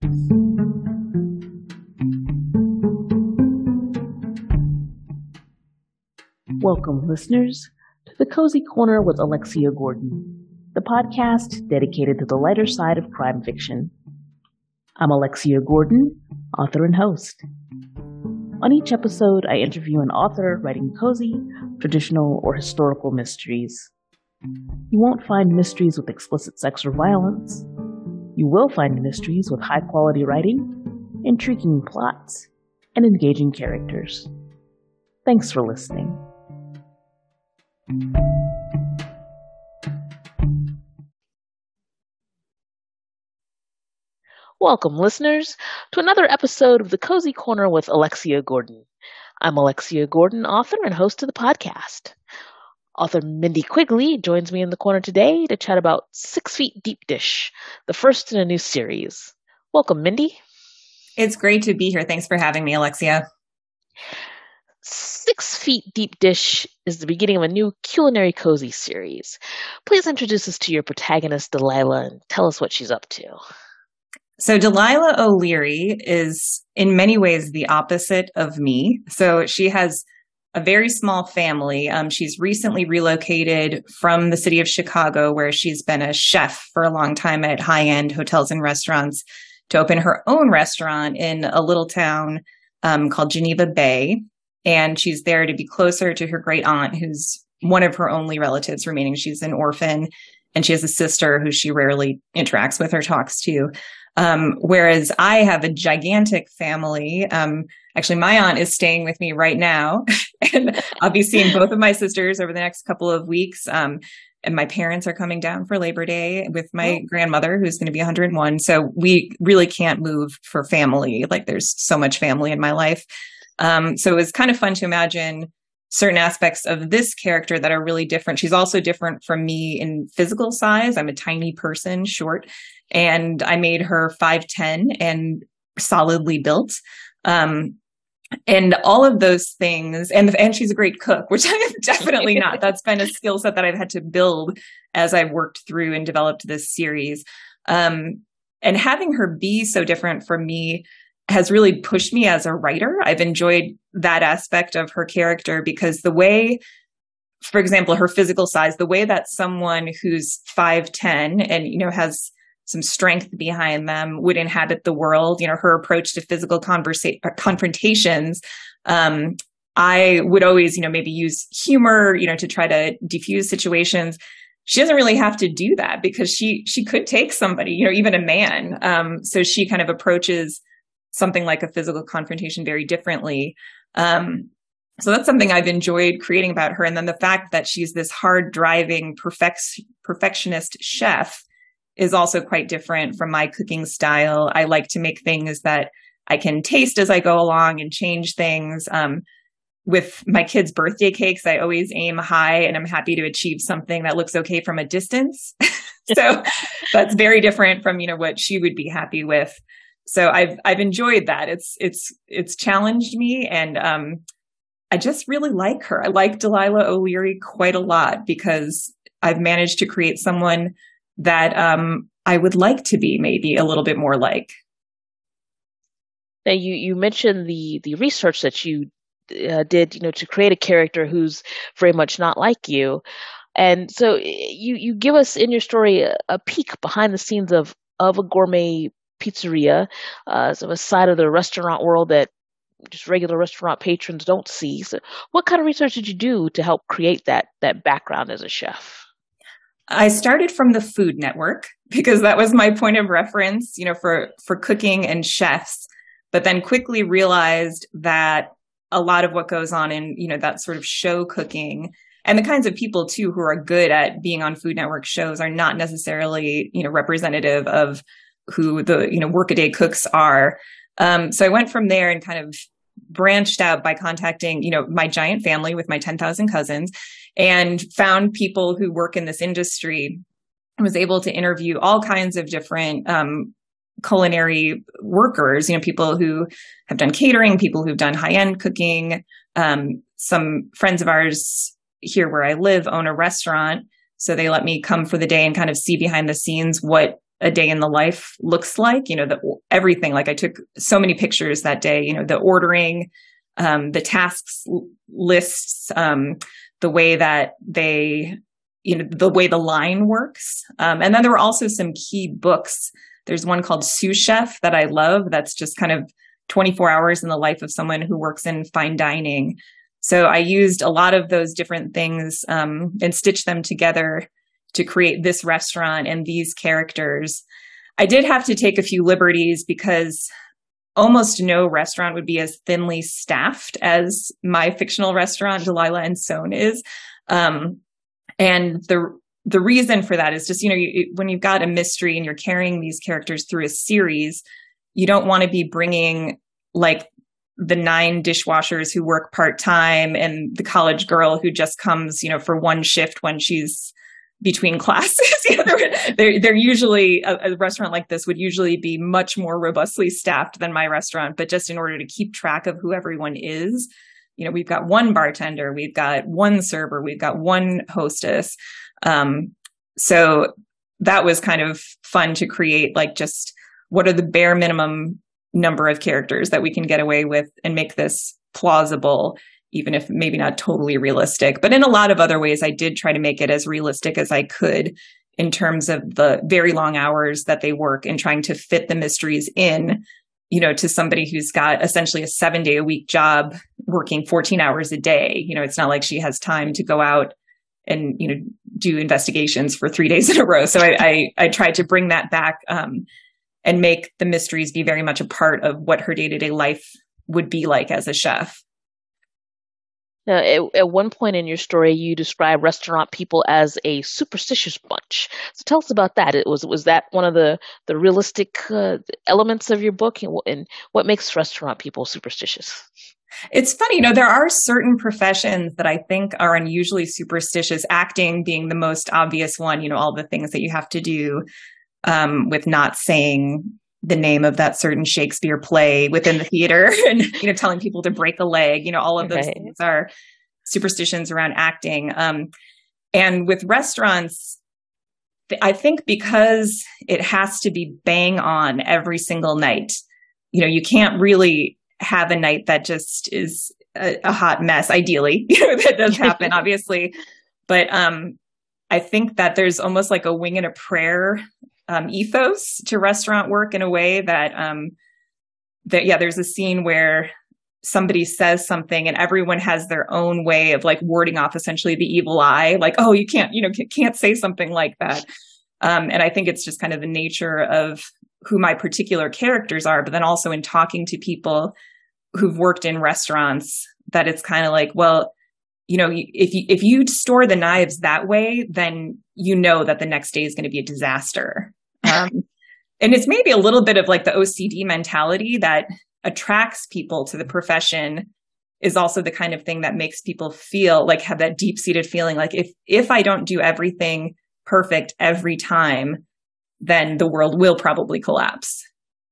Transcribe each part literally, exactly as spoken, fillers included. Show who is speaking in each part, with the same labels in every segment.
Speaker 1: Welcome, listeners, to The Cozy Corner with Alexia Gordon, the podcast dedicated to the lighter side of crime fiction. I'm Alexia Gordon, author and host. On each episode, I interview an author writing cozy, traditional, or historical mysteries. You won't find mysteries with explicit sex or violence. You will find mysteries with high-quality writing, intriguing plots, and engaging characters. Thanks for listening. Welcome, listeners, to another episode of The Cozy Corner with Alexia Gordon. I'm Alexia Gordon, author and host of the podcast. Author Mindy Quigley joins me in the corner today to chat about Six Feet Deep Dish, the first in a new series. Welcome, Mindy.
Speaker 2: It's great to be here. Thanks for having me, Alexia.
Speaker 1: Six Feet Deep Dish is the beginning of a new culinary cozy series. Please introduce us to your protagonist, Delilah, and tell us what she's up to.
Speaker 2: So Delilah O'Leary is in many ways the opposite of me. So she has a very small family. Um, she's recently relocated from the city of Chicago, where she's been a chef for a long time at high-end hotels and restaurants, to open her own restaurant in a little town um, called Geneva Bay. And she's there to be closer to her great aunt, who's one of her only relatives remaining. She's an orphan, and she has a sister who she rarely interacts with or talks to. Um, whereas I have a gigantic family. Um, actually, my aunt is staying with me right now, and I'll be seeing both of my sisters over the next couple of weeks. Um, and my parents are coming down for Labor Day with my oh. grandmother, who's going to be one hundred one. So we really can't move for family. Like, there's so much family in my life. Um, so it was kind of fun to imagine certain aspects of this character that are really different. She's also different from me in physical size. I'm a tiny person, short, and I made her five ten and solidly built. Um, and all of those things, and, and she's a great cook, which I am definitely not. That's been a skill set that I've had to build as I've worked through and developed this series. Um, and having her be so different from me has really pushed me as a writer. I've enjoyed that aspect of her character because the way, for example, her physical size, the way that someone who's five ten and, you know, has some strength behind them would inhabit the world, you know, her approach to physical conversa- confrontations, um, I would always, you know, maybe use humor, you know, to try to diffuse situations. She doesn't really have to do that because she, she could take somebody, you know, even a man. Um, so she kind of approaches something like a physical confrontation very differently. Um, so that's something I've enjoyed creating about her. And then the fact that she's this hard driving perfect, perfectionist chef is also quite different from my cooking style. I like to make things that I can taste as I go along and change things. Um, with my kids' birthday cakes, I always aim high, and I'm happy to achieve something that looks okay from a distance. So that's very different from, you know, what she would be happy with. So I've, I've enjoyed that. It's, it's, it's challenged me. And, um, I just really like her. I like Delilah O'Leary quite a lot because I've managed to create someone that, um, I would like to be maybe a little bit more like.
Speaker 1: Now you, you mentioned the, the research that you uh, did, you know, to create a character who's very much not like you. And so you, you give us in your story a, a peek behind the scenes of, of a gourmet pizzeria, uh, so a side of the restaurant world that just regular restaurant patrons don't see. So what kind of research did you do to help create that that background as a chef?
Speaker 2: I started from the Food Network because that was my point of reference, you know, for, for cooking and chefs, but then quickly realized that a lot of what goes on in, you know, that sort of show cooking and the kinds of people too who are good at being on Food Network shows are not necessarily, you know, representative of who the, you know, workaday cooks are. Um, so I went from there and kind of branched out by contacting, you know, my giant family with my ten thousand cousins and found people who work in this industry. I was able to interview all kinds of different, um, culinary workers, you know, people who have done catering, people who've done high-end cooking. Um, some friends of ours here where I live own a restaurant. So they let me come for the day and kind of see behind the scenes what a day in the life looks like, you know, the, everything. Like I took so many pictures that day, you know, the ordering, um, the tasks lists, um, the way that they, you know, the way the line works. Um, and then there were also some key books. There's one called Sous Chef that I love. That's just kind of twenty-four hours in the life of someone who works in fine dining. So I used a lot of those different things um, and stitched them together to create this restaurant and these characters. I did have to take a few liberties because almost no restaurant would be as thinly staffed as my fictional restaurant, Delilah and Sohn, is. Um, and the the reason for that is just, you know, you, when you've got a mystery and you're carrying these characters through a series, you don't want to be bringing like the nine dishwashers who work part-time and the college girl who just comes, you know, for one shift when she's between classes. You know, they're, they're, they're usually, a, a restaurant like this would usually be much more robustly staffed than my restaurant, but just in order to keep track of who everyone is, you know, we've got one bartender, we've got one server, we've got one hostess. Um, so that was kind of fun to create, like just what are the bare minimum number of characters that we can get away with and make this plausible, even if maybe not totally realistic. But in a lot of other ways, I did try to make it as realistic as I could in terms of the very long hours that they work and trying to fit the mysteries in, you know, to somebody who's got essentially a seven day a week job working fourteen hours a day. You know, it's not like she has time to go out and, you know, do investigations for three days in a row. So I, I, I tried to bring that back um, and make the mysteries be very much a part of what her day-to-day life would be like as a chef.
Speaker 3: Now, at, at one point in your story, you describe restaurant people as a superstitious bunch. So tell us about that. It was was that one of the the realistic uh, elements of your book, and, and what makes restaurant people superstitious?
Speaker 2: It's funny, you know, there are certain professions that I think are unusually superstitious, acting being the most obvious one, you know, all the things that you have to do um, with not saying the name of that certain Shakespeare play within the theater and, you know, telling people to break a leg, you know, all of those right. things are superstitions around acting. Um, and with restaurants, I think because it has to be bang on every single night, you know, you can't really have a night that just is a, a hot mess. Ideally, you know, that does happen, obviously. But um, I think that there's almost like a wing and a prayer um, ethos to restaurant work in a way that, um, that, yeah, there's a scene where somebody says something and everyone has their own way of like warding off essentially the evil eye. Like, oh, you can't, you know, can't say something like that. Um, and I think it's just kind of the nature of who my particular characters are, but then also in talking to people who've worked in restaurants, that it's kind of like, well, you know, if you, if you store the knives that way, then you know that the next day is going to be a disaster. Um, and it's maybe a little bit of like the O C D mentality that attracts people to the profession is also the kind of thing that makes people feel like have that deep seated feeling. Like if, if I don't do everything perfect every time, then the world will probably collapse.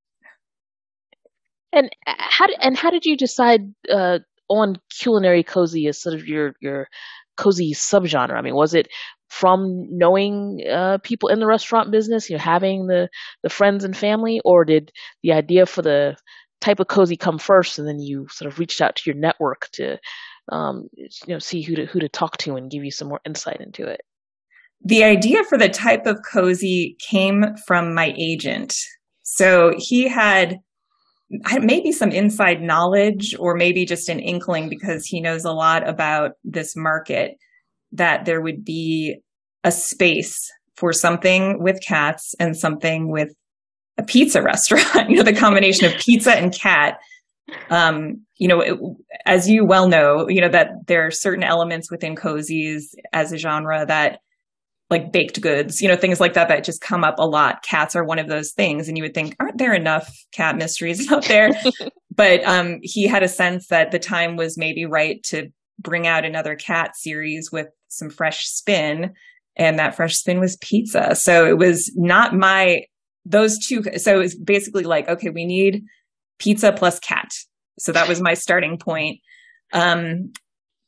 Speaker 3: And how did, and how did you decide uh, on culinary cozy as sort of your your cozy subgenre? I mean, was it from knowing uh, people in the restaurant business, you know, having the the friends and family, or did the idea for the type of cozy come first, and then you sort of reached out to your network to um, you know see who to who to talk to and give you some more insight into it?
Speaker 2: The idea for the type of cozy came from my agent. So he had maybe some inside knowledge or maybe just an inkling because he knows a lot about this market that there would be a space for something with cats and something with a pizza restaurant, you know, the combination of pizza and cat. Um, you know, it, as you well know, you know, that there are certain elements within cozies as a genre that like baked goods, you know, things like that, that just come up a lot. Cats are one of those things. And you would think, aren't there enough cat mysteries out there? But um, he had a sense that the time was maybe right to bring out another cat series with some fresh spin. And that fresh spin was pizza. So it was not my, those two. So it was basically like, okay, we need pizza plus cat. So that was my starting point. Um,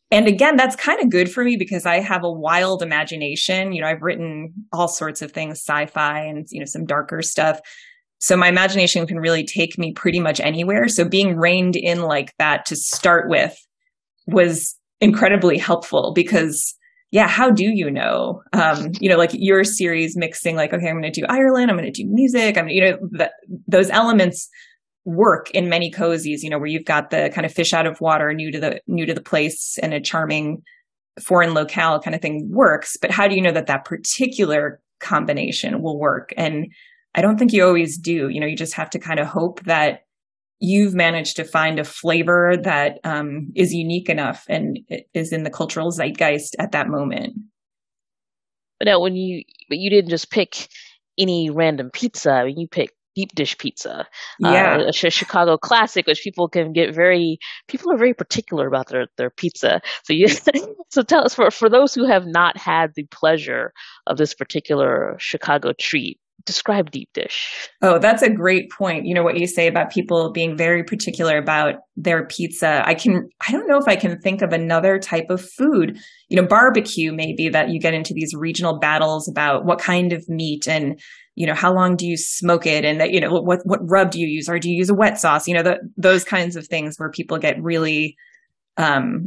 Speaker 2: And again, that's kind of good for me because I have a wild imagination. You know, I've written all sorts of things, sci-fi and, you know, some darker stuff. So my imagination can really take me pretty much anywhere. So being reined in like that to start with was incredibly helpful because, yeah, how do you know? Um, you know, like your series mixing like, okay, I'm going to do Ireland, I'm going to do music. I'm, you know, that, those elements work in many cozies, you know, where you've got the kind of fish out of water, new to the new to the place, and a charming foreign locale kind of thing works. But how do you know that that particular combination will work? And I don't think you always do. You know, you just have to kind of hope that you've managed to find a flavor that um, is unique enough and is in the cultural zeitgeist at that moment.
Speaker 3: But now, when you but you didn't just pick any random pizza. I mean, you picked deep dish pizza,
Speaker 2: yeah,
Speaker 3: uh, a Chicago classic, which people can get very, people are very particular about their, their pizza. So you, so tell us, for, for those who have not had the pleasure of this particular Chicago treat, describe deep dish.
Speaker 2: Oh, that's a great point. You know, what you say about people being very particular about their pizza. I can, I don't know if I can think of another type of food, you know, barbecue, maybe, that you get into these regional battles about what kind of meat and, you know, how long do you smoke it? And that, you know, what, what rub do you use? Or do you use a wet sauce? You know, the, those kinds of things where people get really, um,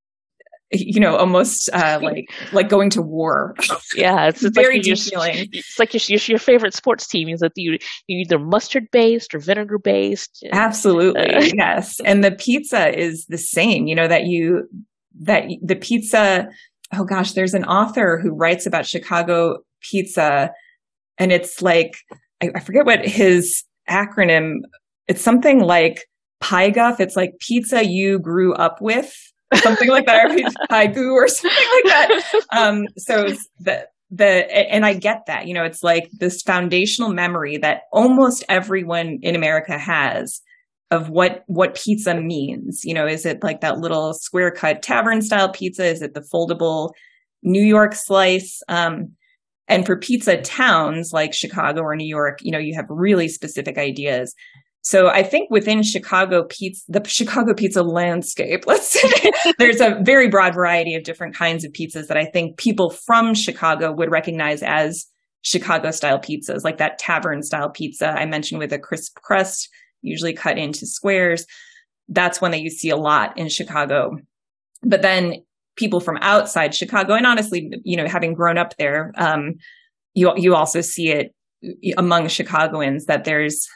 Speaker 2: you know, almost uh, like like going to war.
Speaker 3: Yeah, it's, it's
Speaker 2: very
Speaker 3: like
Speaker 2: deep
Speaker 3: your,
Speaker 2: feeling.
Speaker 3: It's like your, your your favorite sports team is that you you either mustard based or vinegar based.
Speaker 2: Absolutely, uh, yes. And the pizza is the same. You know, that you that the pizza. Oh gosh, there's an author who writes about Chicago pizza, and it's like I, I forget what his acronym. It's something like PIGUF. It's like pizza you grew up with. Something like that, or Paigu or something like that. Um, so the, the, and I get that, you know, it's like this foundational memory that almost everyone in America has of what, what pizza means. You know, is it like that little square cut tavern style pizza? Is it the foldable New York slice? Um, and for pizza towns like Chicago or New York, you know, you have really specific ideas. So I think within Chicago pizza, the Chicago pizza landscape, let's say, there's a very broad variety of different kinds of pizzas that I think people from Chicago would recognize as Chicago style pizzas, like that tavern style pizza I mentioned with a crisp crust, usually cut into squares. That's one that you see a lot in Chicago. But then people from outside Chicago, and honestly, you know, having grown up there, um, you you also see it among Chicagoans that there's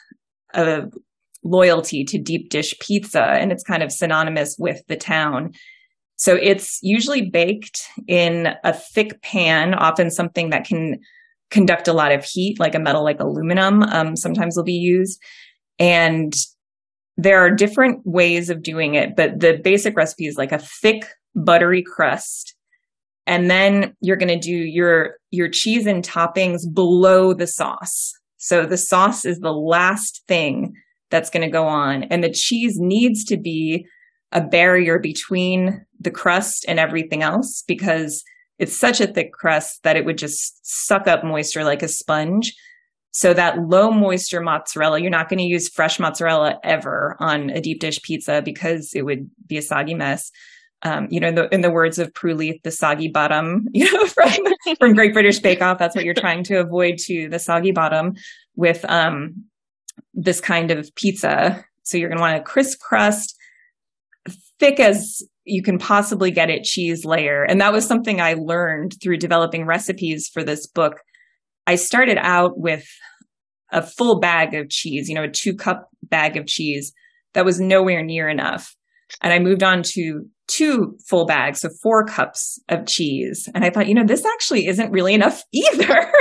Speaker 2: a loyalty to deep dish pizza, and it's kind of synonymous with the town. So it's usually baked in a thick pan, often something that can conduct a lot of heat, like a metal, like aluminum, um, sometimes will be used. And there are different ways of doing it, but the basic recipe is like a thick, buttery crust. And then you're going to do your, your cheese and toppings below the sauce. So the sauce is the last thing that's going to go on. And the cheese needs to be a barrier between the crust and everything else because it's such a thick crust that it would just suck up moisture like a sponge. So that low moisture mozzarella, you're not going to use fresh mozzarella ever on a deep dish pizza because it would be a soggy mess. Um, you know, in the, in the words of Prue Leith, the soggy bottom, you know, from, from Great British Bake Off, that's what you're trying to avoid too, the soggy bottom with um, this kind of pizza. So you're going to want a crisp crust, thick as you can possibly get it, cheese layer. And that was something I learned through developing recipes for this book. I started out with a full bag of cheese, you know, a two cup bag of cheese that was nowhere near enough. And I moved on to two full bags, so four cups of cheese. And I thought, you know, this actually isn't really enough either.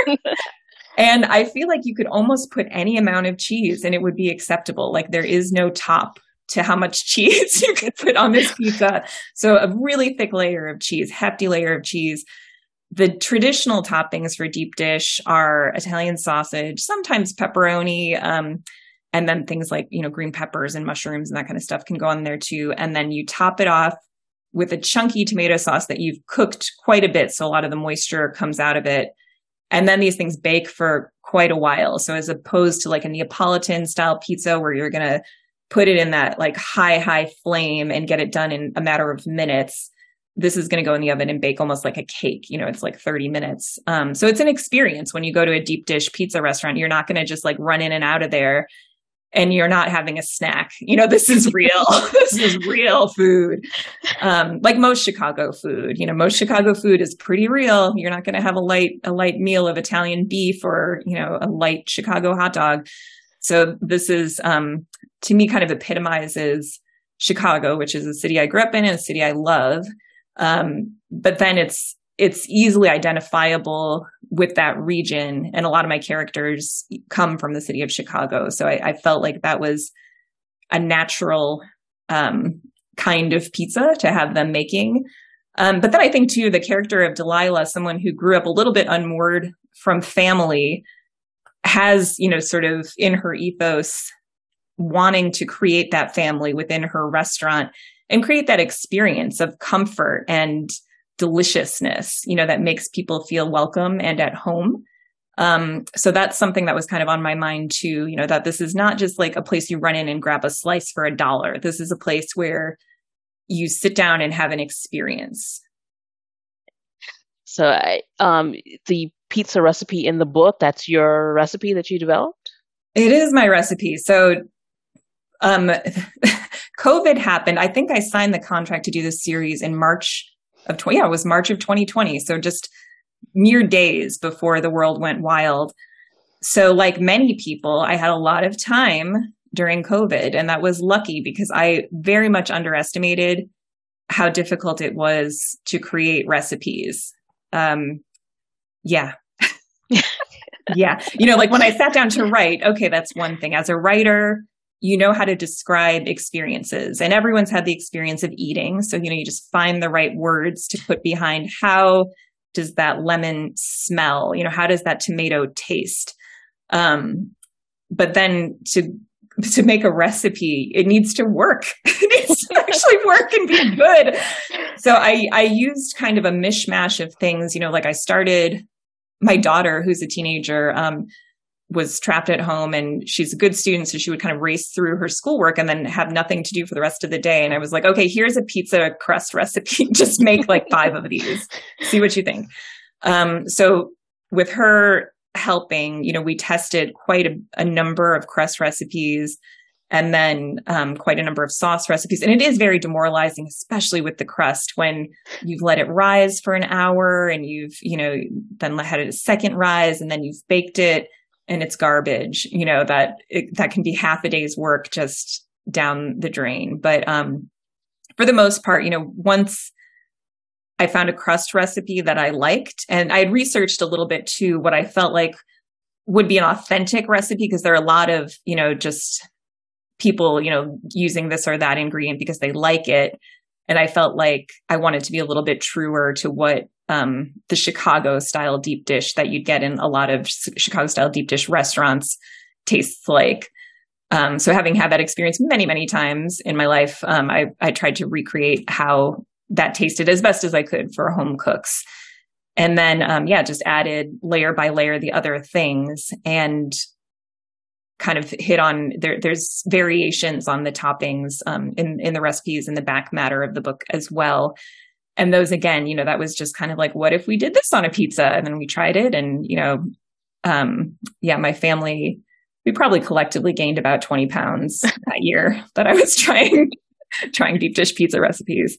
Speaker 2: And I feel like you could almost put any amount of cheese and it would be acceptable. Like there is no top to how much cheese you can put on this pizza. So a really thick layer of cheese, hefty layer of cheese. The traditional toppings for deep dish are Italian sausage, sometimes pepperoni, um, and then things like, you know, green peppers and mushrooms and that kind of stuff can go on there too. And then you top it off with a chunky tomato sauce that you've cooked quite a bit. So a lot of the moisture comes out of it. And then these things bake for quite a while. So as opposed to like a Neapolitan style pizza where you're going to put it in that like high, high flame and get it done in a matter of minutes, this is going to go in the oven and bake almost like a cake. You know, it's like thirty minutes. Um, so it's an experience when you go to a deep dish pizza restaurant. You're not going to just like run in and out of there and you're not having a snack. You know, this is real. This is real food. Um, like most Chicago food, you know, most Chicago food is pretty real. You're not going to have a light, a light meal of Italian beef or, you know, a light Chicago hot dog. So this is, um, to me, kind of epitomizes Chicago, which is a city I grew up in and a city I love. Um, but then it's, it's easily identifiable with that region. And a lot of my characters come from the city of Chicago. So I, I felt like that was a natural, um, kind of pizza to have them making. Um, but then I think too, the character of Delilah, someone who grew up a little bit unmoored from family, has, you know, sort of in her ethos, wanting to create that family within her restaurant and create that experience of comfort and deliciousness, you know, that makes people feel welcome and at home. Um, so that's something that was kind of on my mind too, you know, that this is not just like a place you run in and grab a slice for a dollar. This is a place where you sit down and have an experience.
Speaker 3: So I, um, the pizza recipe in the book, that's your recipe that you developed?
Speaker 2: It is my recipe. So um, COVID happened. I think I signed the contract to do this series in March of twenty. Yeah, it was March of twenty twenty. So just mere days before the world went wild. So like many people, I had a lot of time during COVID, and that was lucky because I very much underestimated how difficult it was to create recipes. Um, yeah. Yeah. You know, like when I sat down to write, okay, that's one thing. As a writer, you know how to describe experiences, and everyone's had the experience of eating. So, you know, you just find the right words to put behind how does that lemon smell? You know, how does that tomato taste? Um, but then to to make a recipe, it needs to work. It needs to actually work and be good. So I I used kind of a mishmash of things. You know, like I started, my daughter, who's a teenager, um, was trapped at home, and she's a good student. So she would kind of race through her schoolwork and then have nothing to do for the rest of the day. And I was like, okay, here's a pizza crust recipe. Just make like five of these, see what you think. Um, so with her helping, you know, we tested quite a, a number of crust recipes, and then um, quite a number of sauce recipes. And it is very demoralizing, especially with the crust, when you've let it rise for an hour and you've, you know, then had it a second rise, and then you've baked it and it's garbage, you know, that it, that can be half a day's work just down the drain. But um, for the most part, you know, once I found a crust recipe that I liked, and I had researched a little bit too, what I felt like would be an authentic recipe, because there are a lot of, you know, just people, you know, using this or that ingredient because they like it. And I felt like I wanted to be a little bit truer to what um, the Chicago style deep dish that you'd get in a lot of Chicago style deep dish restaurants tastes like. Um, so having had that experience many, many times in my life, um, I, I tried to recreate how that tasted as best as I could for home cooks. And then, um, yeah, just added layer by layer the other things, and kind of hit on there. There's variations on the toppings um, in in the recipes in the back matter of the book as well. And those, again, you know, that was just kind of like, what if we did this on a pizza? And then we tried it, and you know, um, yeah, my family, we probably collectively gained about twenty pounds that year that I was trying trying deep dish pizza recipes.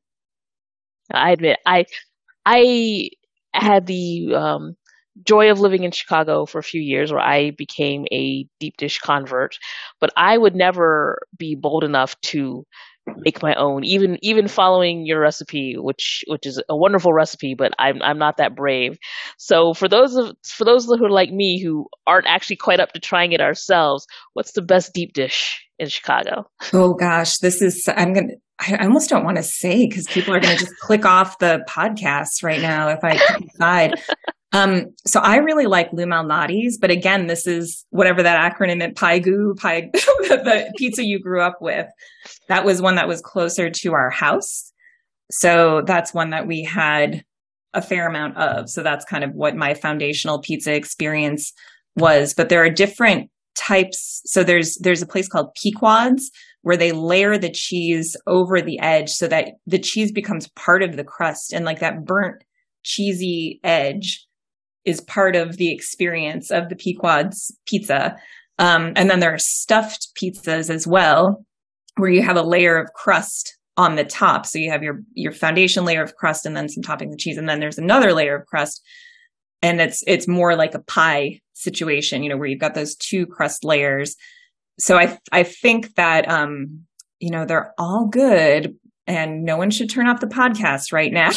Speaker 3: I admit, I I had the um, joy of living in Chicago for a few years, where I became a deep dish convert, but I would never be bold enough to make my own, even even following your recipe, which which is a wonderful recipe, but I'm I'm not that brave. So for those of for those who are like me, who aren't actually quite up to trying it ourselves, what's the best deep dish in Chicago?
Speaker 2: Oh gosh, this is I'm gonna. I almost don't want to say, because people are going to just click off the podcast right now if I decide. Um, so I really like Lou Malnati's, but again, this is whatever that acronym meant, Paigu, Pai, the, the pizza you grew up with. That was one that was closer to our house. So that's one that we had a fair amount of. So that's kind of what my foundational pizza experience was. But there are different types. So there's, there's a place called Pequod's where they layer the cheese over the edge so that the cheese becomes part of the crust. And like that burnt cheesy edge is part of the experience of the Pequod's pizza. Um, and then there are stuffed pizzas as well, where you have a layer of crust on the top. So you have your, your foundation layer of crust and then some toppings of cheese. And then there's another layer of crust. And it's, it's more like a pie situation, you know, where you've got those two crust layers. So I, I think that, um, you know, they're all good and no one should turn off the podcast right now.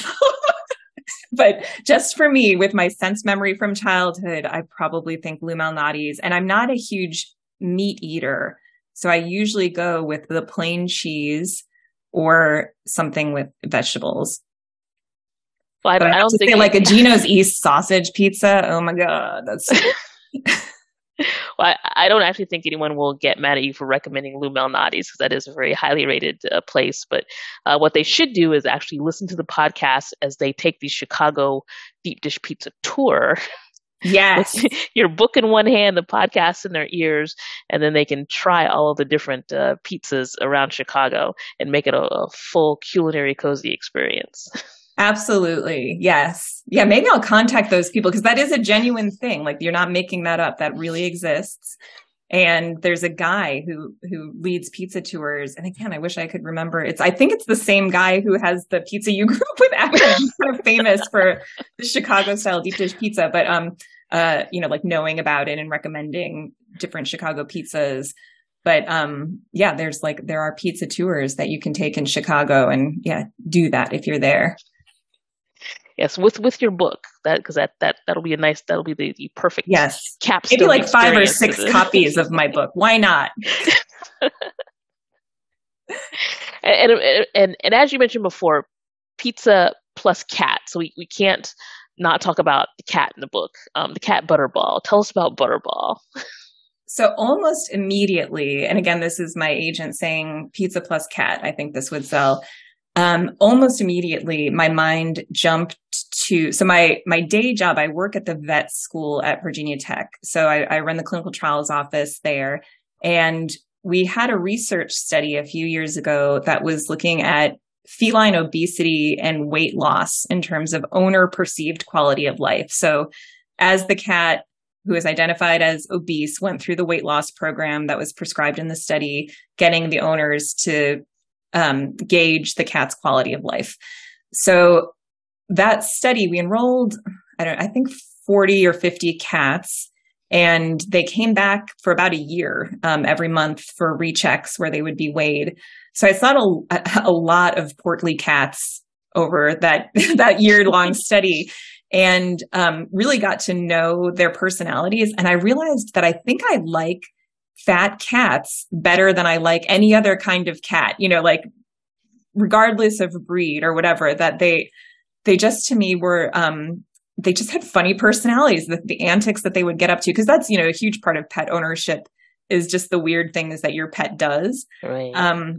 Speaker 2: But just for me, with my sense memory from childhood, I probably think Lou Malnati's. And I'm not a huge meat eater. So I usually go with the plain cheese or something with vegetables.
Speaker 3: Well, I,
Speaker 2: but I,
Speaker 3: I don't think
Speaker 2: say, like a Gino's East sausage pizza. Oh my God. That's
Speaker 3: well, I, I don't actually think anyone will get mad at you for recommending Lou Malnati's because that is a very highly rated uh, place. But uh, what they should do is actually listen to the podcast as they take the Chicago deep dish pizza tour.
Speaker 2: Yes.
Speaker 3: With your book in one hand, the podcast in their ears, and then they can try all of the different uh, pizzas around Chicago and make it a, a full culinary cozy experience.
Speaker 2: Absolutely. Yes. Yeah. Maybe I'll contact those people because that is a genuine thing. Like you're not making that up. That really exists. And there's a guy who, who leads pizza tours. And again, I wish I could remember. It's, I think it's the same guy who has the Pizza U Group with Akron. He's kind of famous for the Chicago style deep dish pizza, but, um, uh, you know, like knowing about it and recommending different Chicago pizzas. But, um, yeah, there's like, there are pizza tours that you can take in Chicago and yeah, do that if you're there.
Speaker 3: Yes, with with your book, that because that that that'll be a nice that'll be the, the perfect
Speaker 2: yes
Speaker 3: capstone.
Speaker 2: Maybe like five or six copies of my book. Why not?
Speaker 3: and, and and and as you mentioned before, pizza plus cat. So we, we can't not talk about the cat in the book. Um, the cat Butterball. Tell us about Butterball.
Speaker 2: So almost immediately, and again, this is my agent saying pizza plus cat. I think this would sell. Um, almost immediately, my mind jumped to, so my, my day job, I work at the vet school at Virginia Tech. So I, I run the clinical trials office there. And we had a research study a few years ago that was looking at feline obesity and weight loss in terms of owner perceived quality of life. So as the cat who is identified as obese went through the weight loss program that was prescribed in the study, getting the owners to um, gauge the cat's quality of life. So that study, we enrolled, I don't I think forty or fifty cats, and they came back for about a year, um, every month for rechecks where they would be weighed. So I saw a, a lot of portly cats over that, that year long study, and, um, really got to know their personalities. And I realized that I think I like fat cats better than I like any other kind of cat, you know, like regardless of breed or whatever, that they, they just to me were, um, they just had funny personalities, the, the antics that they would get up to. Cause that's, you know, a huge part of pet ownership is just the weird things that your pet does.
Speaker 3: Right.
Speaker 2: Um,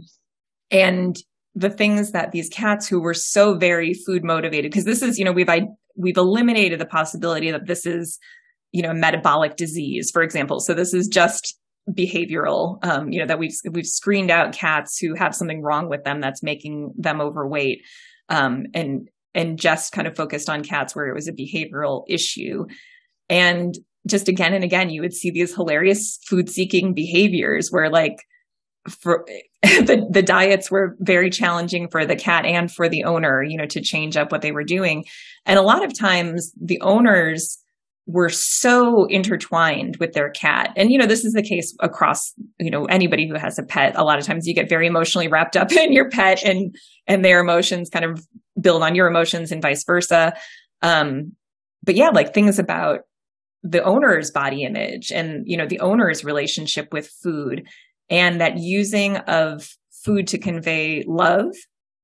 Speaker 2: and the things that these cats who were so very food motivated, because this is, you know, we've, I, we've eliminated the possibility that this is, you know, a metabolic disease, for example. So this is just behavioral, um, you know, that we've, we've screened out cats who have something wrong with them that's making them overweight, um, and, and just kind of focused on cats where it was a behavioral issue. And just again and again, you would see these hilarious food seeking behaviors where like for the, the diets were very challenging for the cat and for the owner, you know, to change up what they were doing. And a lot of times the owners were so intertwined with their cat. And, you know, this is the case across, you know, anybody who has a pet. A lot of times you get very emotionally wrapped up in your pet and, and their emotions kind of build on your emotions and vice versa. Um, but yeah, like things about the owner's body image and, you know, the owner's relationship with food, and that using of food to convey love,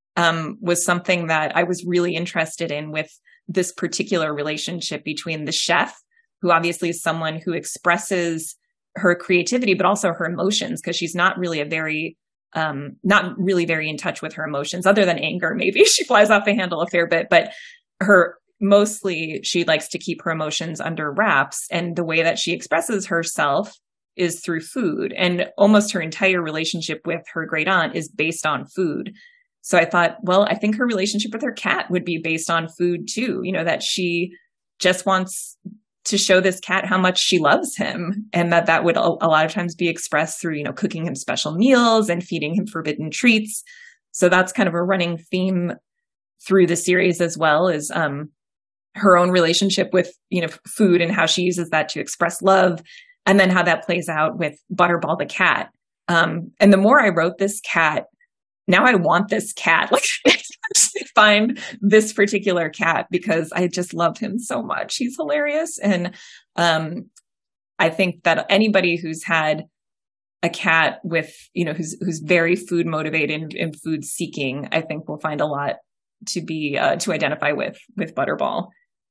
Speaker 2: um, was something that I was really interested in with this particular relationship between the chef, who obviously is someone who expresses her creativity, but also her emotions, because she's not really a very, um, not really very in touch with her emotions other than anger. Maybe she flies off the handle a fair bit, but her, mostly she likes to keep her emotions under wraps. And the way that she expresses herself is through food. And almost her entire relationship with her great aunt is based on food. So I thought, well, I think her relationship with her cat would be based on food too. You know, that she just wants to show this cat how much she loves him, and that that would a, a lot of times be expressed through, you know, cooking him special meals and feeding him forbidden treats. So that's kind of a running theme through the series as well, is um, her own relationship with, you know, food and how she uses that to express love, and then how that plays out with Butterball the cat. Um, and the more I wrote this cat, now I want this cat. Like, I find this particular cat because I just love him so much. He's hilarious. And um, I think that anybody who's had a cat with, you know, who's who's very food motivated and, and food seeking, I think will find a lot to be uh, to identify with with Butterball.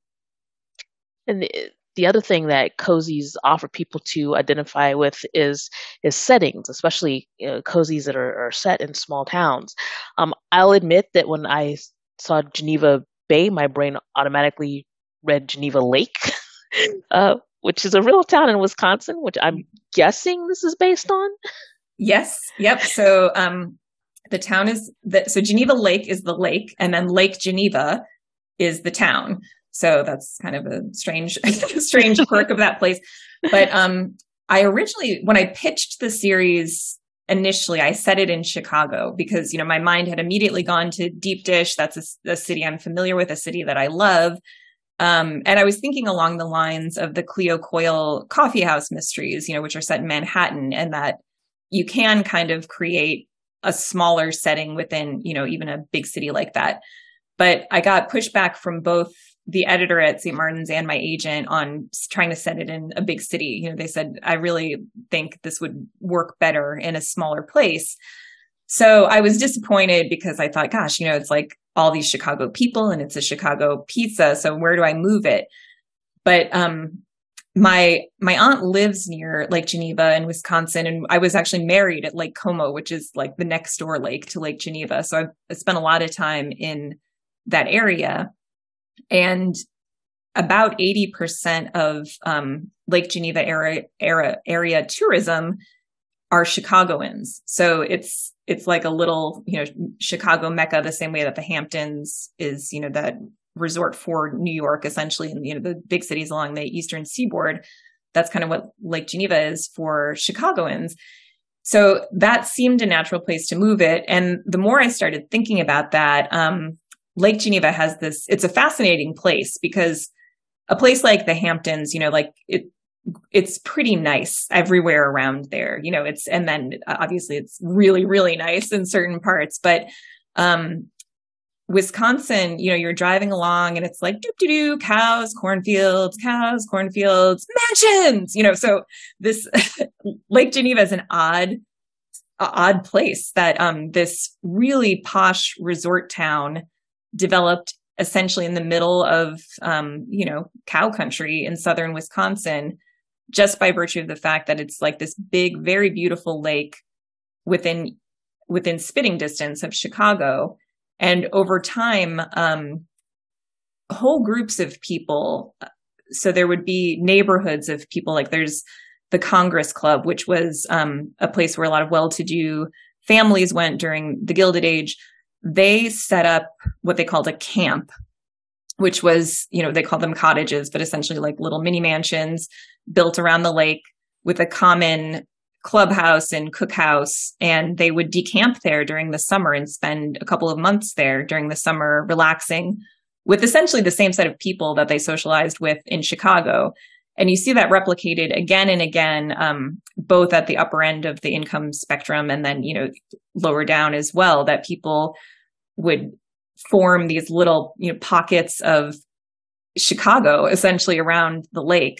Speaker 3: And the, the other thing that cozies offer people to identify with is is settings, especially you know, cozies that are, are set in small towns. Um, I'll admit that when I saw Geneva Bay, my brain automatically read Geneva Lake, uh, which is a real town in Wisconsin, which I'm guessing this is based on.
Speaker 2: Yes. Yep. So um, the town is the, so Geneva Lake is the lake, and then Lake Geneva is the town. So that's kind of a strange, strange quirk of that place. But um, I originally, when I pitched the series initially, I set it in Chicago because, you know, my mind had immediately gone to Deep Dish. That's a, a city I'm familiar with, a city that I love. Um, and I was thinking along the lines of the Cleo Coyle Coffee House mysteries, you know, which are set in Manhattan, and that you can kind of create a smaller setting within, you know, even a big city like that. But I got pushback from both the editor at Saint Martin's and my agent on trying to set it in a big city. You know, they said, I really think this would work better in a smaller place. So I was disappointed because I thought, gosh, you know, it's like all these Chicago people and it's a Chicago pizza. So where do I move it? But um, my my aunt lives near Lake Geneva in Wisconsin, and I was actually married at Lake Como, which is like the next door lake to Lake Geneva. So I've, I spent a lot of time in that area. And about eighty percent of um, Lake Geneva area, area, area tourism are Chicagoans. So it's it's like a little, you know, Chicago Mecca, the same way that the Hamptons is, you know, that resort for New York, essentially, and, you know, the big cities along the eastern seaboard. That's kind of what Lake Geneva is for Chicagoans. So that seemed a natural place to move it. And the more I started thinking about that, um, Lake Geneva has this, it's a fascinating place because a place like the Hamptons, you know, like it, it's pretty nice everywhere around there, you know, it's, and then obviously it's really, really nice in certain parts, but, um, Wisconsin, you know, you're driving along and it's like, doo doo doo, cows, cornfields, cows, cornfields, mansions, you know, so this Lake Geneva is an odd, odd place that, um, this really posh resort town developed essentially in the middle of, um, you know, cow country in southern Wisconsin, just by virtue of the fact that it's like this big, very beautiful lake within, within spitting distance of Chicago. And over time, um, whole groups of people, so there would be neighborhoods of people, like there's the Congress Club, which was um, a place where a lot of well-to-do families went during the Gilded Age. They set up what they called a camp, which was, you know, they called them cottages, but essentially like little mini mansions built around the lake with a common clubhouse and cookhouse. And they would decamp there during the summer and spend a couple of months there during the summer, relaxing with essentially the same set of people that they socialized with in Chicago. And you see that replicated again and again, um, both at the upper end of the income spectrum and then, you know, lower down as well, that people would form these little, you know, pockets of Chicago essentially around the lake.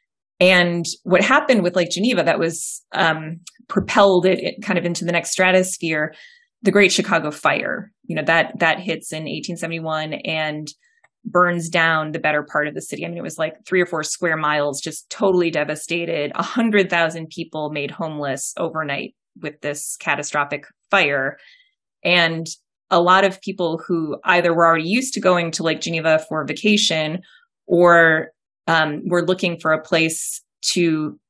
Speaker 2: And what happened with Lake Geneva that was um, propelled it, it kind of into the next stratosphere, the Great Chicago Fire, you know, that that hits in eighteen seventy-one and burns down the better part of the city. I mean, it was like three or four square miles, just totally devastated. A hundred thousand people made homeless overnight with this catastrophic fire. And a lot of people who either were already used to going to Lake Geneva for vacation or um, were looking for a place to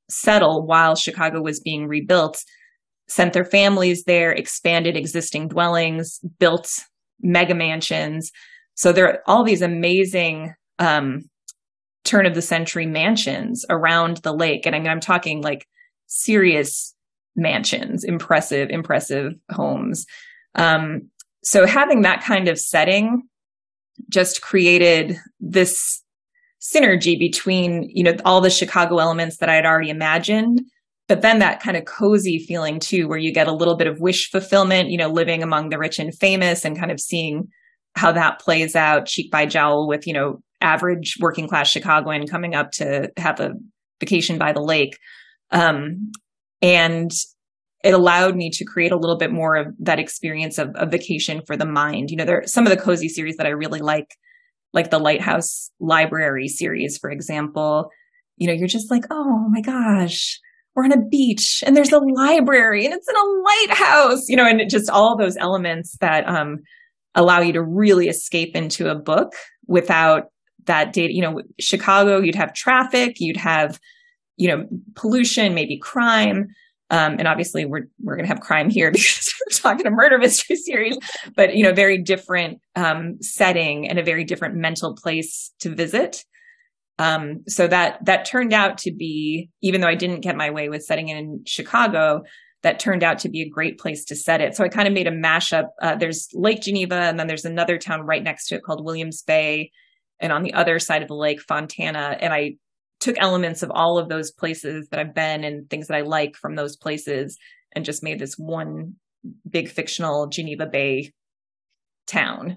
Speaker 2: settle while Chicago was being rebuilt, sent their families there, expanded existing dwellings, built mega mansions. So there are all these amazing um, turn of the century mansions around the lake. And I mean, I'm talking like serious mansions, impressive, impressive homes. Um, so having that kind of setting just created this synergy between, you know, all the Chicago elements that I had already imagined, but then that kind of cozy feeling too, where you get a little bit of wish fulfillment, you know, living among the rich and famous and kind of seeing how that plays out cheek by jowl with, you know, average working class Chicagoan coming up to have a vacation by the lake. Um, and it allowed me to create a little bit more of that experience of a vacation for the mind. You know, there are some of the cozy series that I really like, like the Lighthouse Library series, for example. You know, you're just like, oh my gosh, we're on a beach and there's a library and it's in a lighthouse, you know, and it just all those elements that um, allow you to really escape into a book without that data. You know, Chicago, you'd have traffic, you'd have, you know, pollution, maybe crime. Um, and obviously we're, we're going to have crime here because we're talking a murder mystery series, but, you know, very different um, setting and a very different mental place to visit. Um, so that, that turned out to be, even though I didn't get my way with setting it in Chicago, that turned out to be a great place to set it. So I kind of made a mashup. Uh, there's Lake Geneva, and then there's another town right next to it called Williams Bay. And on the other side of the lake, Fontana. And I took elements of all of those places that I've been and things that I like from those places and just made this one big fictional Geneva Bay town.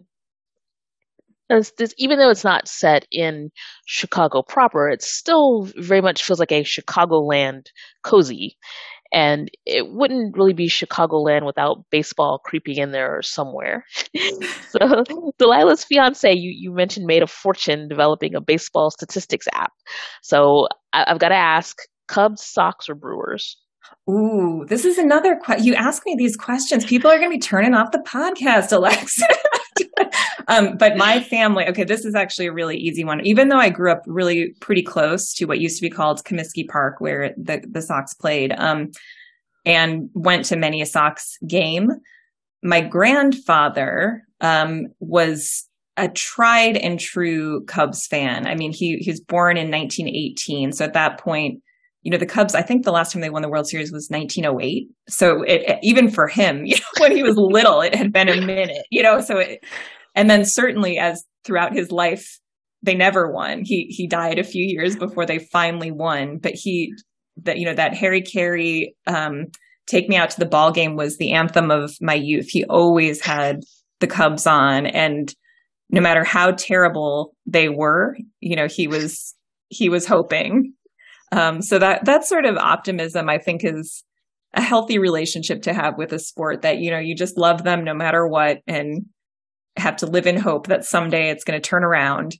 Speaker 3: This, this, even though it's not set in Chicago proper, it still very much feels like a Chicagoland cozy. And it wouldn't really be Chicagoland without baseball creeping in there somewhere. So Delilah's fiance, you, you mentioned, made a fortune developing a baseball statistics app. So I, I've got to ask, Cubs, Sox, or Brewers?
Speaker 2: Ooh, this is another question. You ask me these questions, people are going to be turning off the podcast, Alexa. um, but my family, okay, this is actually a really easy one. Even though I grew up really pretty close to what used to be called Comiskey Park, where the, the Sox played, um, and went to many a Sox game, my grandfather um, was a tried and true Cubs fan. I mean, he, he was born in nineteen eighteen. So at that point, you know, the Cubs, I think the last time they won the World Series was nineteen oh eight. So it, even for him, you know, when he was little, it had been a minute, you know, so it, and then certainly as throughout his life, they never won. He, he died a few years before they finally won, but he, that, you know, that Harry Carey, um, Take Me Out to the Ball Game was the anthem of my youth. He always had the Cubs on, and no matter how terrible they were, you know, he was, he was hoping. Um, so that, that sort of optimism, I think, is a healthy relationship to have with a sport that, you know, you just love them no matter what and have to live in hope that someday it's going to turn around.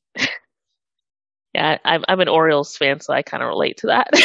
Speaker 3: Yeah, I'm, I'm an Orioles fan, so I kind of relate to that.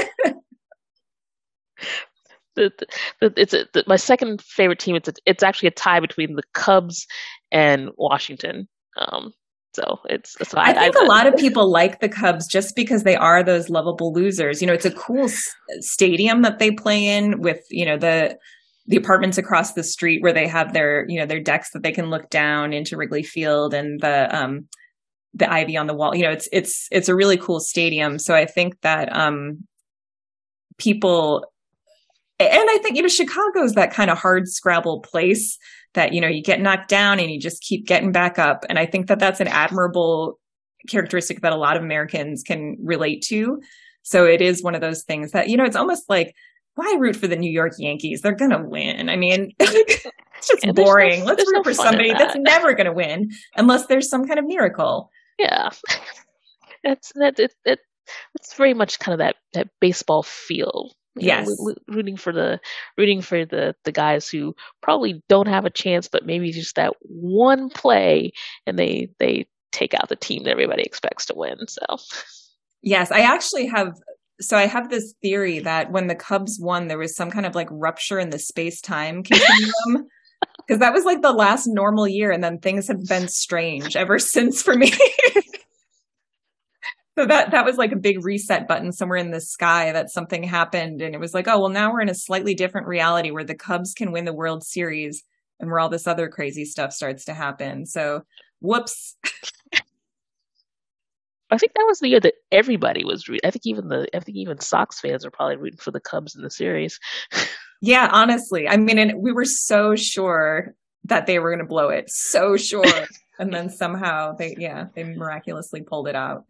Speaker 3: the, the, it's a, the, my second favorite team. It's a, it's actually a tie between the Cubs and Washington. Um, So it's, so I,
Speaker 2: I think
Speaker 3: I,
Speaker 2: a lot of people like the Cubs just because they are those lovable losers. You know, it's a cool s- stadium that they play in with, you know, the, the apartments across the street where they have their, you know, their decks that they can look down into Wrigley Field and the, um, the ivy on the wall. You know, it's, it's, it's a really cool stadium. So I think that, um, people, and I think, you know, Chicago's that kind of hard scrabble place that, you know, you get knocked down and you just keep getting back up. And I think that that's an admirable characteristic that a lot of Americans can relate to. So it is one of those things that, you know, it's almost like, why root for the New York Yankees? They're going to win. I mean, it's just
Speaker 3: yeah,
Speaker 2: boring.
Speaker 3: No,
Speaker 2: Let's root
Speaker 3: no
Speaker 2: for somebody
Speaker 3: that.
Speaker 2: that's never going to win unless there's some kind of miracle.
Speaker 3: Yeah. That's, that, it, it, it's very much kind of that, that baseball feel. You
Speaker 2: yes.
Speaker 3: know, rooting for the rooting for the, the guys who probably don't have a chance, but maybe just that one play and they they take out the team that everybody expects to win. So
Speaker 2: yes, I actually have so I have this theory that when the Cubs won, there was some kind of like rupture in the space-time continuum. Because that was like the last normal year, and then things have been strange ever since for me. So that that was like a big reset button somewhere in the sky that something happened. And it was like, oh, well, now we're in a slightly different reality where the Cubs can win the World Series and where all this other crazy stuff starts to happen. So whoops.
Speaker 3: I think that was the year that everybody was rooting. I think even the I think even Sox fans are probably rooting for the Cubs in the series.
Speaker 2: Yeah, honestly. I mean, and we were so sure that they were going to blow it. So sure. And then somehow they, yeah, they miraculously pulled it out.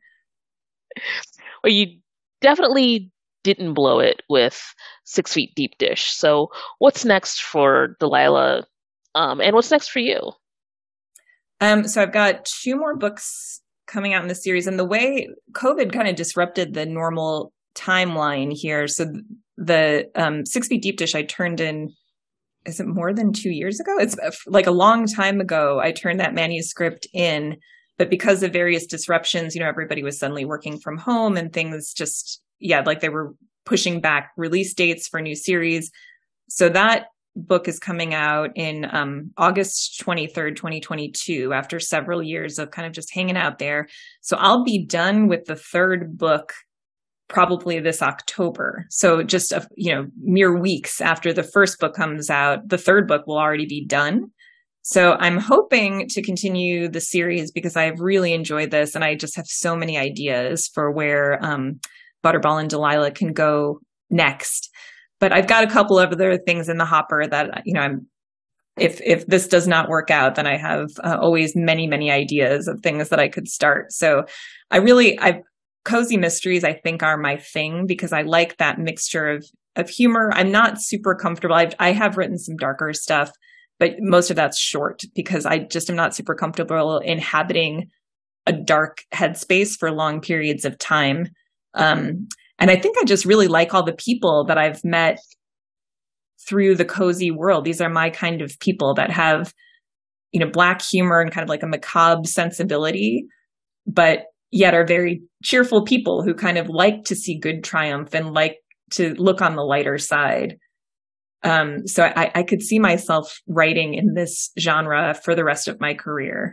Speaker 3: Well, you definitely didn't blow it with Six Feet Deep Dish. So what's next for Delilah? Um, and what's next for you?
Speaker 2: Um, so I've got two more books coming out in the series, and the way COVID kind of disrupted the normal timeline here. So the um, Six Feet Deep Dish I turned in, is it more than two years ago? It's like a long time ago. I turned that manuscript in, but because of various disruptions, you know, everybody was suddenly working from home and things just, yeah, like they were pushing back release dates for new series. So that book is coming out in um, August twenty-third, twenty twenty-two, after several years of kind of just hanging out there. So I'll be done with the third book probably this October. So just, a, you know, mere weeks after the first book comes out, the third book will already be done. So I'm hoping to continue the series because I've really enjoyed this. And I just have so many ideas for where um, Butterball and Delilah can go next. But I've got a couple of other things in the hopper that, you know, I'm, if, if this does not work out, then I have uh, always many, many ideas of things that I could start. So I really, I've, cozy mysteries, I think, are my thing because I like that mixture of, of humor. I'm not super comfortable. I've, I have written some darker stuff, but most of that's short because I just am not super comfortable inhabiting a dark headspace for long periods of time. Um, And I think I just really like all the people that I've met through the cozy world. These are my kind of people that have, you know, Black humor and kind of like a macabre sensibility, but yet are very cheerful people who kind of like to see good triumph and like to look on the lighter side. Um, so I, I could see myself writing in this genre for the rest of my career.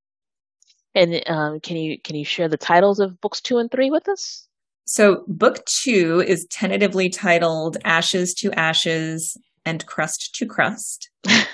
Speaker 3: And um, can you can you share the titles of books two and three with us?
Speaker 2: So book two is tentatively titled Ashes to Ashes and Crust to Crust.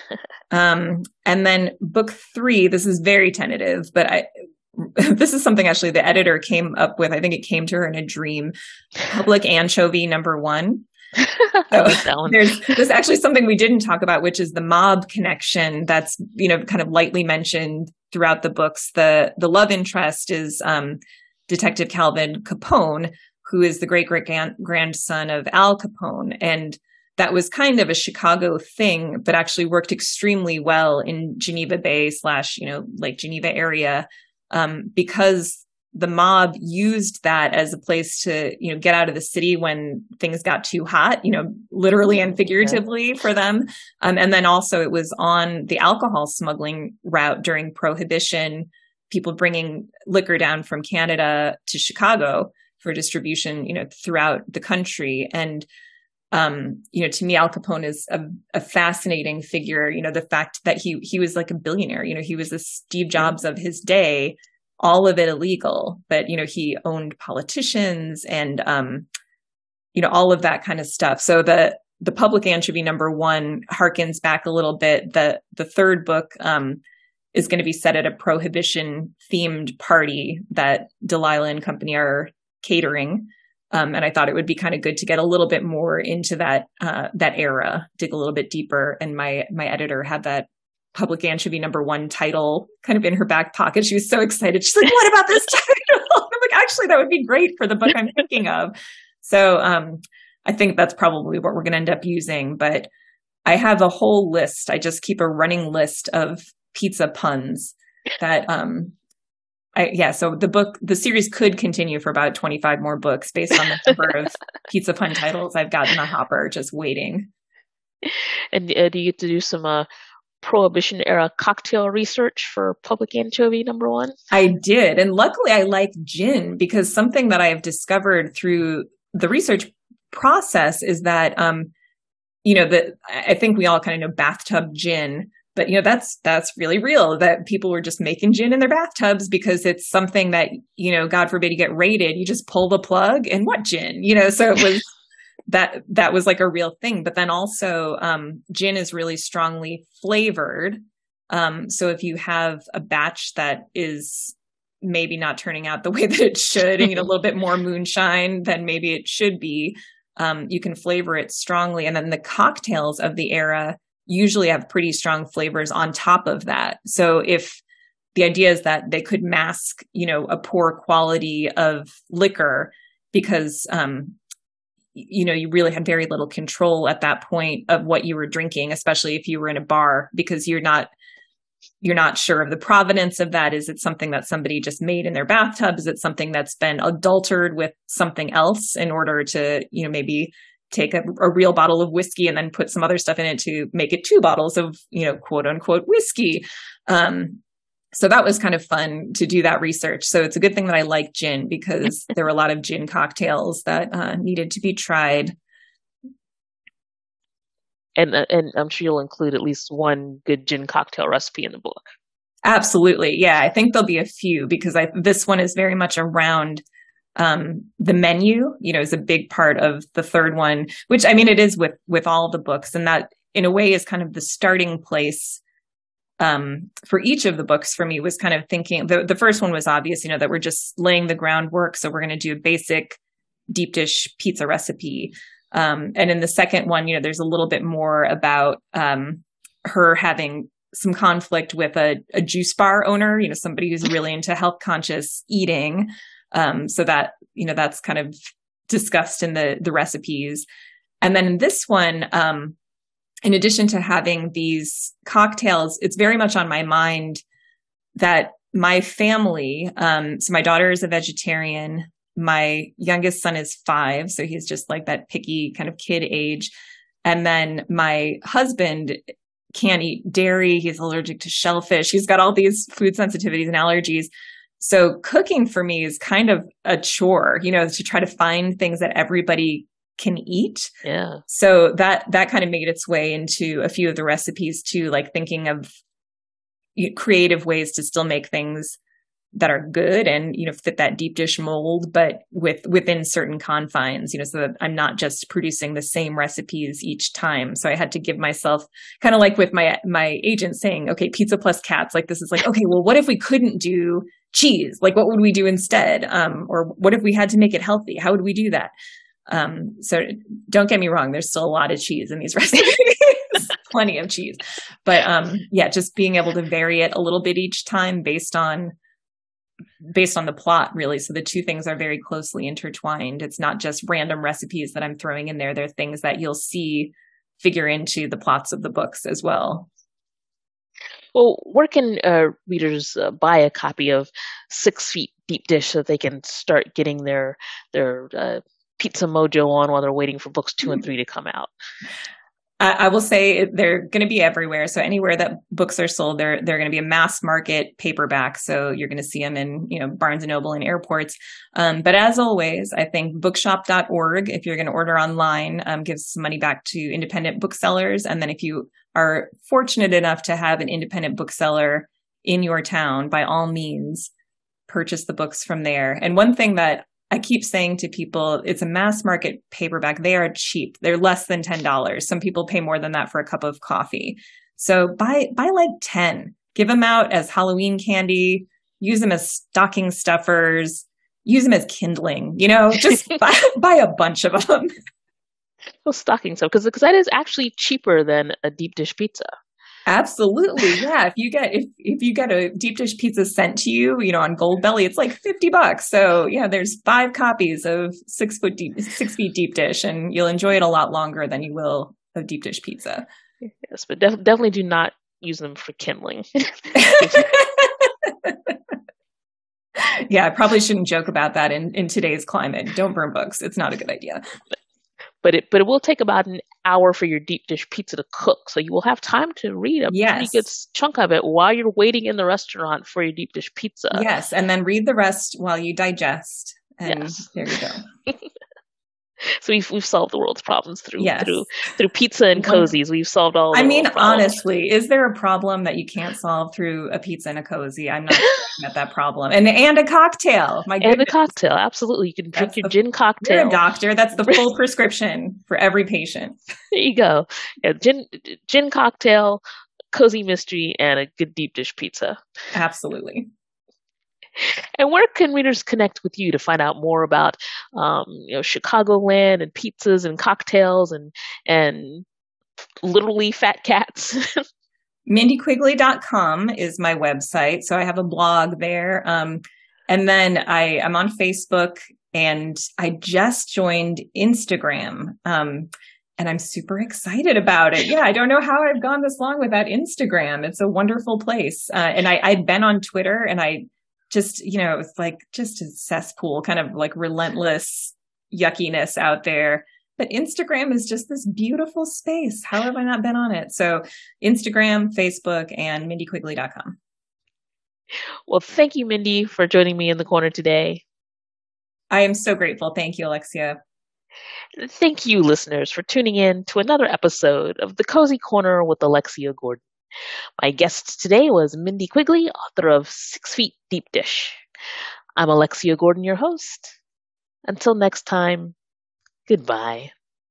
Speaker 2: um, and then book three, this is very tentative, but I, this is something actually the editor came up with. I think it came to her in a dream. Public Anchovy number one. So like there's, there's actually something we didn't talk about, which is the mob connection that's, you know, kind of lightly mentioned throughout the books. The, the love interest is, um, Detective Calvin Capone, who is the great great grandson of Al Capone. And that was kind of a Chicago thing, but actually worked extremely well in Geneva Bay slash, you know, Lake Geneva area, um, because the mob used that as a place to, you know, get out of the city when things got too hot, you know, literally and figuratively yeah. for them. Um, and then also it was on the alcohol smuggling route during Prohibition, people bringing liquor down from Canada to Chicago for distribution, you know, throughout the country. And, um, you know, to me, Al Capone is a, a fascinating figure. You know, the fact that he, he was like a billionaire, you know, he was the Steve Jobs of his day, all of it illegal, but, you know, he owned politicians and, um, you know, all of that kind of stuff. So the, the Public Anchovy number one harkens back a little bit. The, the third book, um, is going to be set at a Prohibition themed party that Delilah and company are catering. Um, and I thought it would be kind of good to get a little bit more into that, uh, that era, dig a little bit deeper. And my, my editor had that Public Anchovy number one title kind of in her back pocket. She was so excited. She's like, what about this title? I'm like, actually, that would be great for the book I'm thinking of. So, um, I think that's probably what we're going to end up using, but I have a whole list. I just keep a running list of pizza puns that, um, I, yeah, so the book, the series could continue for about twenty-five more books based on the number of pizza pun titles I've got in the hopper, just waiting.
Speaker 3: And uh, do you get to do some uh, Prohibition era cocktail research for Public Anchovy number one?
Speaker 2: I did. And luckily I like gin because something that I have discovered through the research process is that, um, you know, that I think we all kind of know bathtub gin, but you know, that's, that's really real, that people were just making gin in their bathtubs because it's something that, you know, God forbid you get raided, you just pull the plug and what gin, you know, so it was that, that was like a real thing. But then also, um, gin is really strongly flavored. Um, so if you have a batch that is maybe not turning out the way that it should, and you know, a little bit more moonshine than maybe it should be, um, you can flavor it strongly. And then the cocktails of the era usually have pretty strong flavors on top of that. So if the idea is that they could mask, you know, a poor quality of liquor because, um, you know, you really had very little control at that point of what you were drinking, especially if you were in a bar, because you're not, you're not sure of the provenance of that. Is it something that somebody just made in their bathtub? Is it something that's been adulterated with something else in order to, you know, maybe take a, a real bottle of whiskey and then put some other stuff in it to make it two bottles of, you know, quote unquote whiskey. Um, so that was kind of fun to do that research. So it's a good thing that I like gin because there were a lot of gin cocktails that uh, needed to be tried.
Speaker 3: And and I'm sure you'll include at least one good gin cocktail recipe in the book.
Speaker 2: Absolutely. Yeah, I think there'll be a few because I, this one is very much around um, the menu, you know, is a big part of the third one, which I mean, it is with, with all the books. And that in a way is kind of the starting place um, for each of the books for me was kind of thinking, the, the first one was obvious, you know, that we're just laying the groundwork. So we're going to do a basic deep dish pizza recipe. Um, and in the second one, you know, there's a little bit more about um, her having some conflict with a, a juice bar owner, you know, somebody who's really into health conscious eating. Um, so that, you know, that's kind of discussed in the, the recipes. And then in this one, um, in addition to having these cocktails, it's very much on my mind that my family, um, so my daughter is a vegetarian. My youngest son is five. So he's just like that picky kind of kid age. And then my husband can't eat dairy. He's allergic to shellfish. He's got all these food sensitivities and allergies. So cooking for me is kind of a chore, you know, to try to find things that everybody can eat.
Speaker 3: Yeah.
Speaker 2: So that, that kind of made its way into a few of the recipes too, like thinking of creative ways to still make things that are good and, you know, fit that deep dish mold, but with, within certain confines, you know, so that I'm not just producing the same recipes each time. So I had to give myself kind of like with my, my agent saying, okay, pizza plus cats, like this is like, okay, well, what if we couldn't do cheese? Like, what would we do instead? Um, or what if we had to make it healthy? How would we do that? Um, so don't get me wrong. There's still a lot of cheese in these recipes, plenty of cheese, but, um, yeah, just being able to vary it a little bit each time based on, based on the plot, really. So the two things are very closely intertwined. It's not just random recipes that I'm throwing in there. They're things that you'll see figure into the plots of the books as well.
Speaker 3: Well, where can uh, readers uh, buy a copy of Six Feet Deep Dish so that they can start getting their their uh, pizza mojo on while they're waiting for books two and three to come out?
Speaker 2: I will say they're going to be everywhere. So anywhere that books are sold, they're they're going to be a mass market paperback. So you're going to see them in, you know, Barnes and Noble and airports. Um, but as always, I think bookshop dot org, if you're going to order online, um, gives some money back to independent booksellers. And then if you are fortunate enough to have an independent bookseller in your town, by all means, purchase the books from there. And one thing that I keep saying to people, it's a mass market paperback. They are cheap. They're less than ten dollars. Some people pay more than that for a cup of coffee. So buy, buy like ten, give them out as Halloween candy, use them as stocking stuffers, use them as kindling, you know, just buy, buy a bunch of them.
Speaker 3: Well, stocking stuff, because because that is actually cheaper than a deep dish pizza.
Speaker 2: Absolutely. Yeah. If you get, if, if you get a deep dish pizza sent to you, you know, on Goldbelly, it's like fifty bucks. So yeah, there's five copies of six foot deep, six feet deep dish, and you'll enjoy it a lot longer than you will of deep dish pizza.
Speaker 3: Yes, but def- definitely do not use them for kindling.
Speaker 2: Yeah. I probably shouldn't joke about that in, in today's climate. Don't burn books. It's not a good idea.
Speaker 3: But it but it will take about an hour for your deep dish pizza to cook. So you will have time to read a
Speaker 2: yes.
Speaker 3: pretty good chunk of it while you're waiting in the restaurant for your deep dish pizza.
Speaker 2: Yes. And then read the rest while you digest. And
Speaker 3: yes.
Speaker 2: there you go.
Speaker 3: So we've we've solved the world's problems through
Speaker 2: Yes.
Speaker 3: through through pizza and
Speaker 2: One-
Speaker 3: cozies. We've solved all.
Speaker 2: I
Speaker 3: the
Speaker 2: mean,
Speaker 3: world's problems.
Speaker 2: honestly, is there a problem that you can't solve through a pizza and a cozy? I'm not looking at that problem. And and a cocktail. My
Speaker 3: And a
Speaker 2: goodness.
Speaker 3: cocktail, absolutely. You can drink
Speaker 2: That's
Speaker 3: your
Speaker 2: the-
Speaker 3: gin cocktail.
Speaker 2: You're a doctor. That's the full prescription for every patient.
Speaker 3: There you go. Yeah, gin gin cocktail, cozy mystery, and a good deep dish pizza.
Speaker 2: Absolutely.
Speaker 3: And where can readers connect with you to find out more about, um, you know, Chicagoland and pizzas and cocktails and and literally fat cats?
Speaker 2: mindy quigley dot com is my website. So I have a blog there. Um, and then I, I'm on Facebook, and I just joined Instagram. Um, and I'm super excited about it. Yeah, I don't know how I've gone this long without Instagram. It's a wonderful place. Uh, and I, I'd been on Twitter, and I just, you know, it's like just a cesspool, kind of like relentless yuckiness out there. But Instagram is just this beautiful space. How have I not been on it? So Instagram, Facebook, and mindy quigley dot com.
Speaker 3: Well, thank you, Mindy, for joining me in the corner today.
Speaker 2: I am so grateful. Thank you, Alexia.
Speaker 3: Thank you, listeners, for tuning in to another episode of The Cozy Corner with Alexia Gordon. My guest today was Mindy Quigley, author of Six Feet Deep Dish. I'm Alexia Gordon, your host. Until next time, goodbye.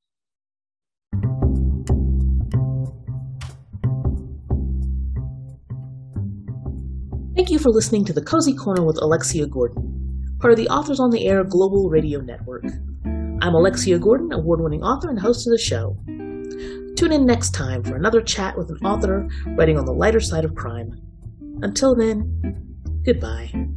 Speaker 1: Thank you for listening to The Cozy Corner with Alexia Gordon, part of the Authors on the Air Global Radio Network. I'm Alexia Gordon, award-winning author and host of the show. Tune in next time for another chat with an author writing on the lighter side of crime. Until then, goodbye.